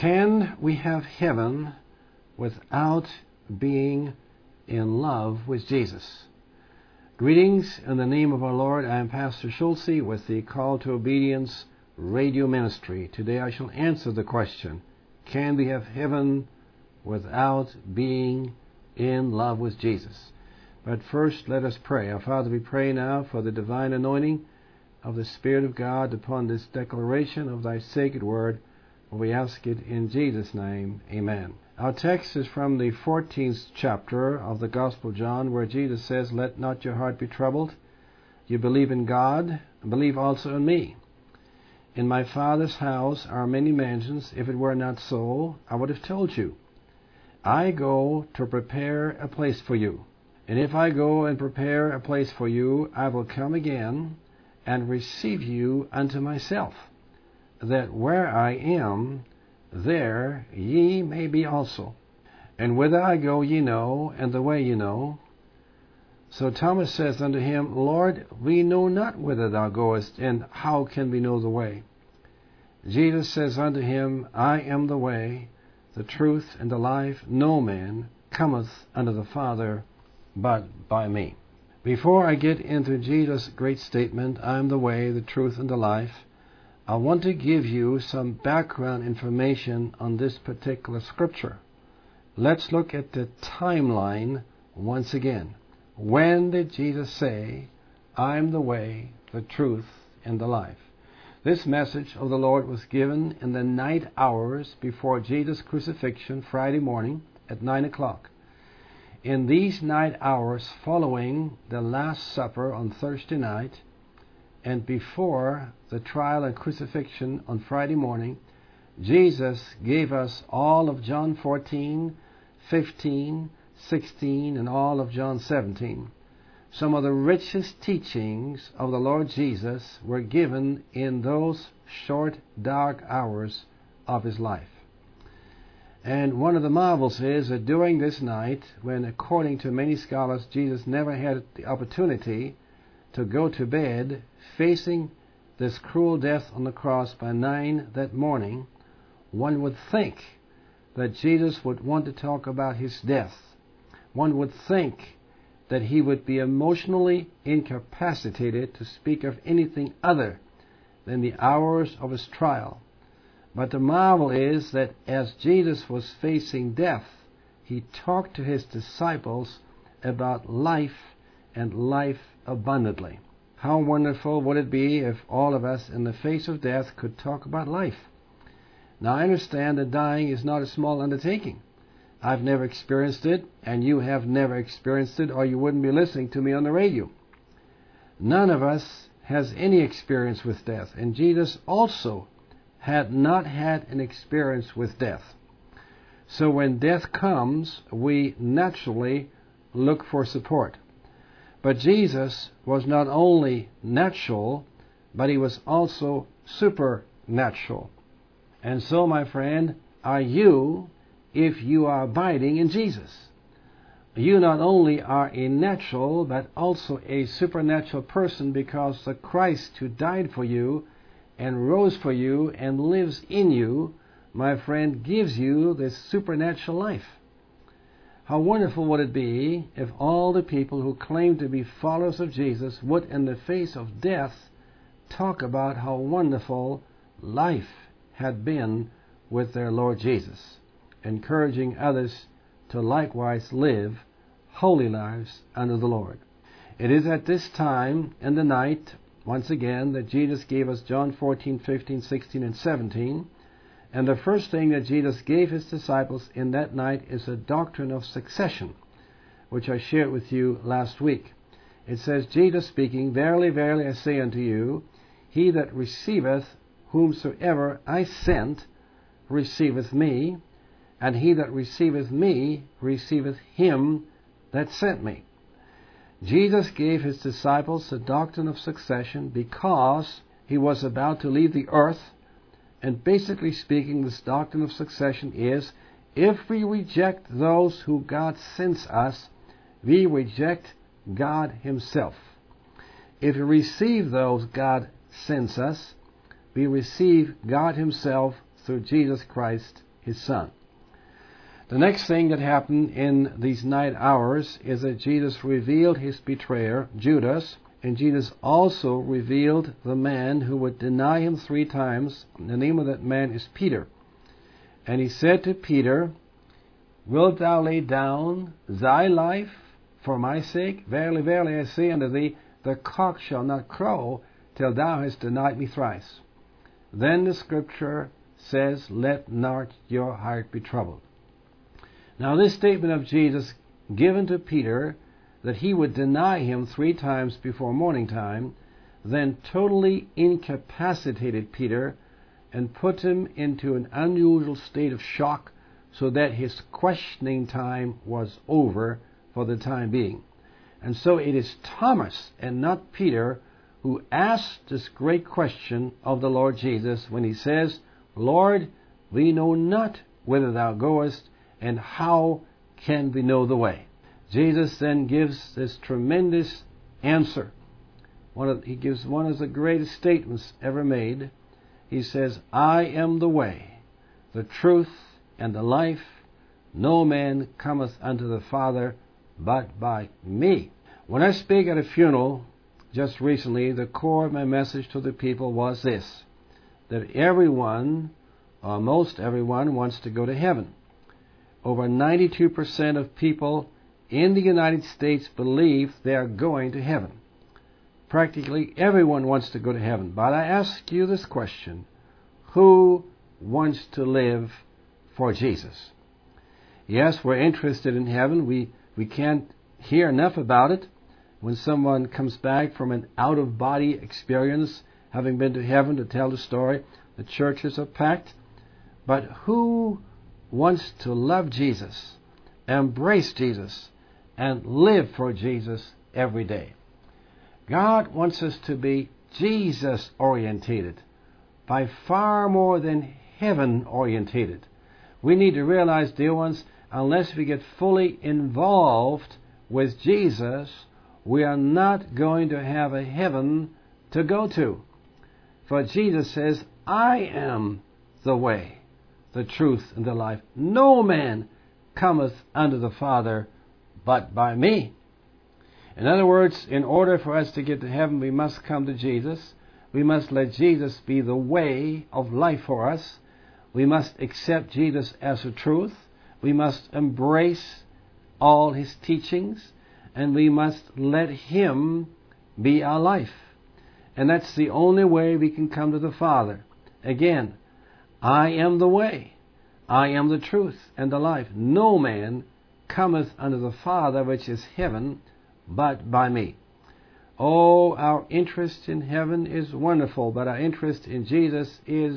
Can we have heaven without being in love with Jesus? Greetings in the name of our Lord. I am Pastor Schulze with the Call to Obedience radio ministry. Today I shall answer the question, can we have heaven without being in love with Jesus? But first let us pray. Our Father, we pray now for the divine anointing of the Spirit of God upon this declaration of thy sacred word. We ask it in Jesus' name. Amen. Our text is from the 14th chapter of the Gospel of John, where Jesus says, "Let not your heart be troubled. You believe in God, and believe also in me. In my Father's house are many mansions. If it were not so, I would have told you. I go to prepare a place for you. And if I go and prepare a place for you, I will come again and receive you unto myself, that where I am, there ye may be also. And whither I go ye know, and the way ye know." So Thomas says unto him, "Lord, we know not whither thou goest, and how can we know the way?" Jesus says unto him, "I am the way, the truth, and the life. No man cometh unto the Father but by me." Before I get into Jesus' great statement, "I am the way, the truth, and the life," I want to give you some background information on this particular scripture. Let's look at the timeline once again. When did Jesus say, "I am the way, the truth, and the life"? This message of the Lord was given in the night hours before Jesus' crucifixion, Friday morning at 9 o'clock. In these night hours following the Last Supper on Thursday night, and before the trial and crucifixion on Friday morning, Jesus gave us all of John 14, 15, 16, and all of John 17. Some of the richest teachings of the Lord Jesus were given in those short, dark hours of his life. And one of the marvels is that during this night, when according to many scholars Jesus never had the opportunity to go to bed, facing this cruel death on the cross by 9 that morning, one would think that Jesus would want to talk about his death. One would think that he would be emotionally incapacitated to speak of anything other than the hours of his trial. But the marvel is that as Jesus was facing death, he talked to his disciples about life and life abundantly. How wonderful would it be if all of us in the face of death could talk about life? Now I understand that dying is not a small undertaking. I've never experienced it, and you have never experienced it, or you wouldn't be listening to me on the radio. None of us has any experience with death, and Jesus also had not had an experience with death. So when death comes, we naturally look for support. But Jesus was not only natural, but he was also supernatural. And so, my friend, are you, if you are abiding in Jesus. You not only are a natural, but also a supernatural person, because the Christ who died for you and rose for you and lives in you, my friend, gives you this supernatural life. How wonderful would it be if all the people who claim to be followers of Jesus would, in the face of death, talk about how wonderful life had been with their Lord Jesus, encouraging others to likewise live holy lives unto the Lord. It is at this time in the night, once again, that Jesus gave us John 14, 15, 16, and 17. And the first thing that Jesus gave his disciples in that night is a doctrine of succession, which I shared with you last week. It says, Jesus speaking, "Verily, verily, I say unto you, he that receiveth whomsoever I sent receiveth me, and he that receiveth me receiveth him that sent me." Jesus gave his disciples the doctrine of succession because he was about to leave the earth. And basically speaking, this doctrine of succession is, if we reject those who God sends us, we reject God himself. If we receive those God sends us, we receive God himself through Jesus Christ his Son. The next thing that happened in these night hours is that Jesus revealed his betrayer, Judas, and Jesus also revealed the man who would deny him 3 times. The name of that man is Peter. And he said to Peter, "Wilt thou lay down thy life for my sake? Verily, verily, I say unto thee, the cock shall not crow till thou hast denied me thrice." Then the Scripture says, "Let not your heart be troubled." Now this statement of Jesus given to Peter, that he would deny him 3 times before morning time, then totally incapacitated Peter and put him into an unusual state of shock, so that his questioning time was over for the time being. And so it is Thomas and not Peter who asked this great question of the Lord Jesus when he says, "Lord, we know not whither thou goest, and how can we know the way?" Jesus then gives this tremendous answer. He gives one of the greatest statements ever made. He says, "I am the way, the truth, and the life. No man cometh unto the Father but by me." When I spake at a funeral just recently, the core of my message to the people was this, that everyone, or most everyone, wants to go to heaven. Over 92% of people in the United States believe they are going to heaven. Practically everyone wants to go to heaven. But I ask you this question: who wants to live for Jesus? Yes, we're interested in heaven. We can't hear enough about it. When someone comes back from an out-of-body experience, having been to heaven, to tell the story, the churches are packed. But who wants to love Jesus, embrace Jesus, and live for Jesus every day? God wants us to be Jesus-orientated, by far more than heaven-orientated. We need to realize, dear ones, unless we get fully involved with Jesus, we are not going to have a heaven to go to. For Jesus says, "I am the way, the truth, and the life. No man cometh unto the Father but by me." In other words, in order for us to get to heaven, we must come to Jesus. We must let Jesus be the way of life for us. We must accept Jesus as the truth. We must embrace all his teachings, and we must let him be our life. And that's the only way we can come to the Father. Again, I am the way, I am the truth, and the life. No man cometh unto the Father, which is heaven, but by me. Oh, our interest in heaven is wonderful, but our interest in Jesus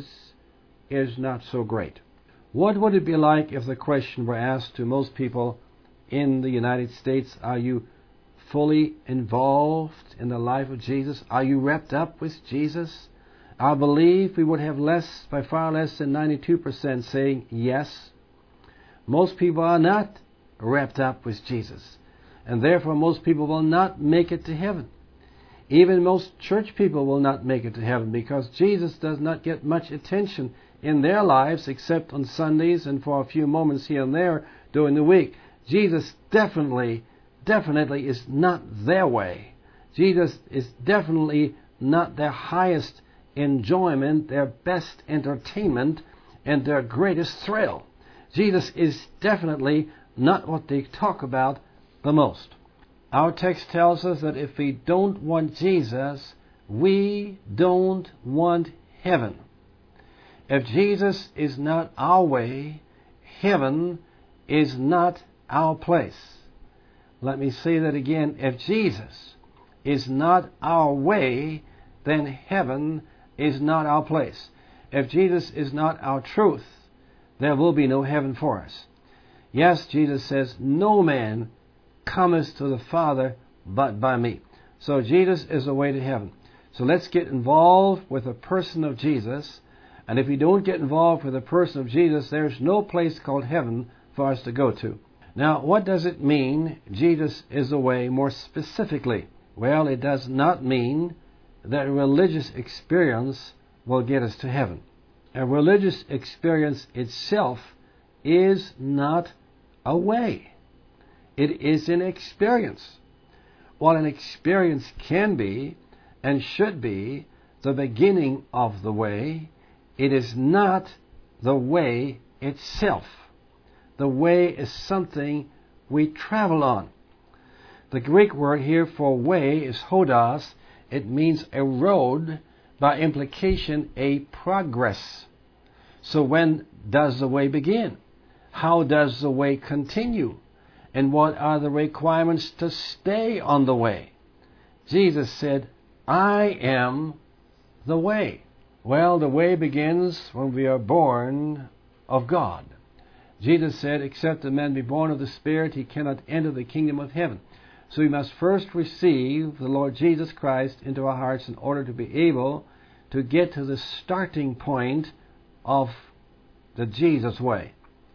is not so great. What would it be like if the question were asked to most people in the United States: are you fully involved in the life of Jesus? Are you wrapped up with Jesus? I believe we would have by far less than 92% saying yes. Most people are not wrapped up with Jesus, and therefore most people will not make it to heaven. Even most church people will not make it to heaven, because Jesus does not get much attention in their lives except on Sundays and for a few moments here and there during the week. Jesus definitely is not their way. Jesus is definitely not their highest enjoyment, their best entertainment, and their greatest thrill. Jesus is definitely not what they talk about the most. Our text tells us that if we don't want Jesus, we don't want heaven. If Jesus is not our way, heaven is not our place. Let me say that again. If Jesus is not our way, then heaven is not our place. If Jesus is not our truth, there will be no heaven for us. Yes, Jesus says, "No man cometh to the Father but by me." So Jesus is the way to heaven. So let's get involved with the person of Jesus. And if we don't get involved with the person of Jesus, there's no place called heaven for us to go to. Now, what does it mean, Jesus is the way, more specifically? Well, it does not mean that a religious experience will get us to heaven. A religious experience itself is not a way. It is an experience. While an experience can be and should be the beginning of the way, it is not the way itself. The way is something we travel on. The Greek word here for way is hodos. It means a road, by implication a progress. So when does the way begin? How does the way continue? And what are the requirements to stay on the way? Jesus said, I am the way. Well, the way begins when we are born of God. Jesus said, except a man be born of the Spirit, he cannot enter the kingdom of heaven. So we must first receive the Lord Jesus Christ into our hearts in order to be able to get to the starting point of the Jesus way.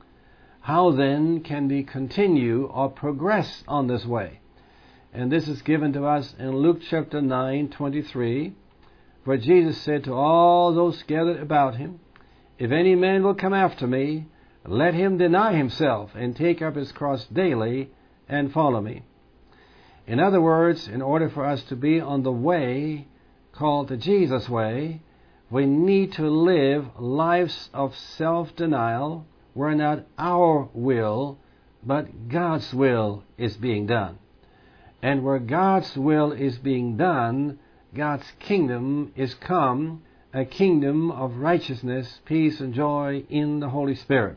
How then can we continue or progress on this way? And this is given to us in Luke chapter 9:23, where Jesus said to all those gathered about him, if any man will come after me, let him deny himself and take up his cross daily and follow me. In other words, in order for us to be on the way called the Jesus way, we need to live lives of self-denial where not our will, but God's will is being done. And where God's will is being done, God's kingdom is come, a kingdom of righteousness, peace, and joy in the Holy Spirit.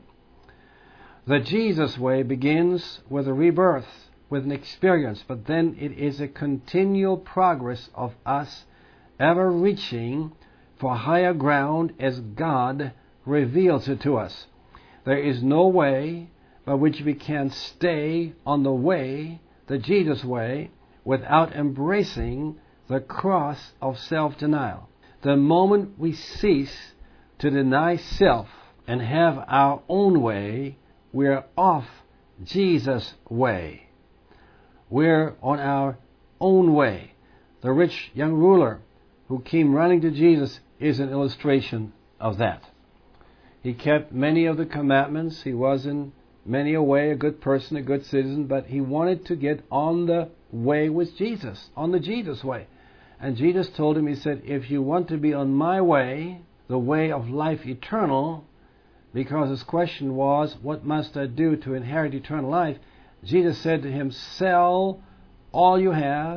The Jesus way begins with a rebirth, with an experience, but then it is a continual progress of us ever reaching for higher ground as God reveals it to us. There is no way by which we can stay on the way, the Jesus way, without embracing the cross of self-denial. The moment we cease to deny self and have our own way, we're off Jesus' way. We're on our own way. The rich young ruler who came running to Jesus is an illustration of that. He kept many of the commandments. He was in many a way a good person, a good citizen, but he wanted to get on the way with Jesus, on the Jesus way. And Jesus told him, he said, if you want to be on my way, the way of life eternal, because his question was, what must I do to inherit eternal life? Jesus said to him, sell all you have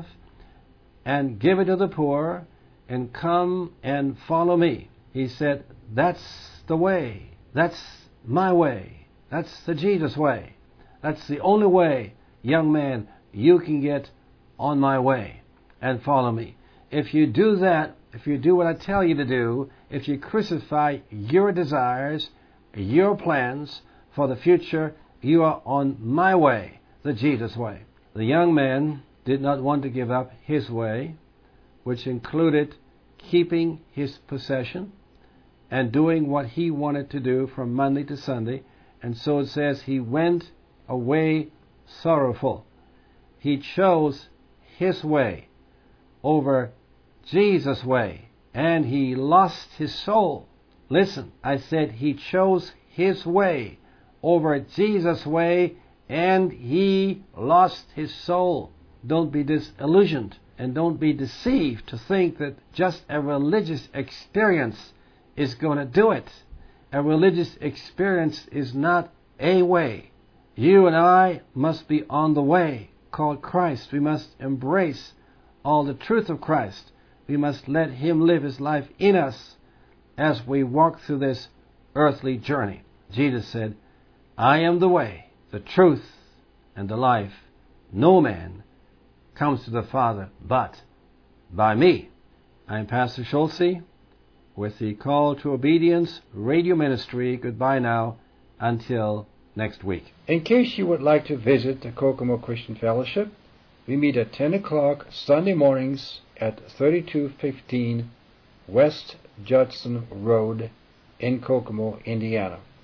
and give it to the poor and come and follow me. He said, that's the way. That's my way. That's the Jesus way. That's the only way, young man, you can get on my way and follow me. If you do that, if you do what I tell you to do, if you crucify your desires, your plans for the future, you are on my way, the Jesus way. The young man did not want to give up his way, which included keeping his possession and doing what he wanted to do from Monday to Sunday. And so it says he went away sorrowful. He chose his way over Jesus' way, and he lost his soul. Listen, I said he chose his way over Jesus' way, and he lost his soul. Don't be disillusioned and don't be deceived to think that just a religious experience is going to do it. A religious experience is not a way. You and I must be on the way called Christ. We must embrace all the truth of Christ. We must let him live his life in us as we walk through this earthly journey. Jesus said, I am the way, the truth, and the life. No man comes to the Father but by me. I am Pastor Schulze with the Call to Obedience radio ministry. Goodbye now until next week. In case you would like to visit the Kokomo Christian Fellowship, we meet at 10 o'clock Sunday mornings at 3215 West Judson Road in Kokomo, Indiana.